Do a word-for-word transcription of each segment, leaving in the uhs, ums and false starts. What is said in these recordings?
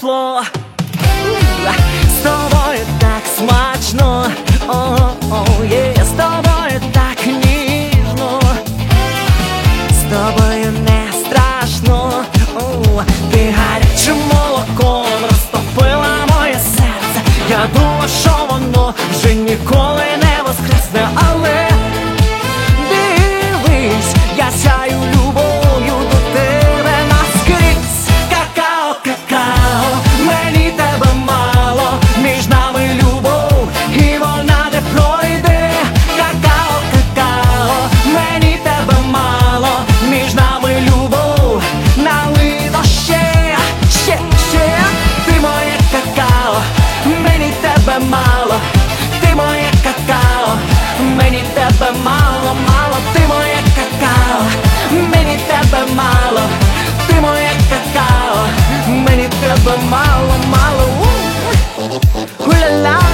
тепло. З тобою так смачно, о-о, є, з тобою так ніжно, з тобою не страшно. О, ти гарячим молоком розтопила моє серце. Я думав, що воно вже ніколи не воскресне, але дивись, я сяю любов'ю до тебе наскрізь. Какао, какао, мені тебе мало, між нами любов, і вона не пройде. Какао, какао, мені тебе мало, між нами любов, налито ще, ще, ще. Ти моє какао, мені тебе мало, ти моє какао, мені тебе мало, мало. Ти моє какао, мені тебе мало, ти моє какао, мені тебе мало, мало. У-ля-ля.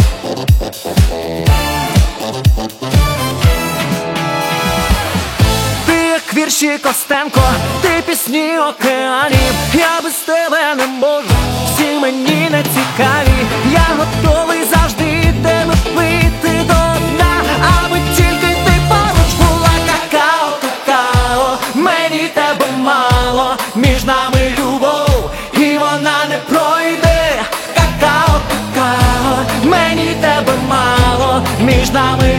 Ти як вірші Костенко, ти пісні океанів. Я без тебе не можу, всі мені не цікаві. Я готовий завжди тебе пити до дна, аби тільки ти поруч була. Какао, какао, мені тебе мало, між нами любов, і вона не пройде. Какао, какао, мені тебе мало, між нами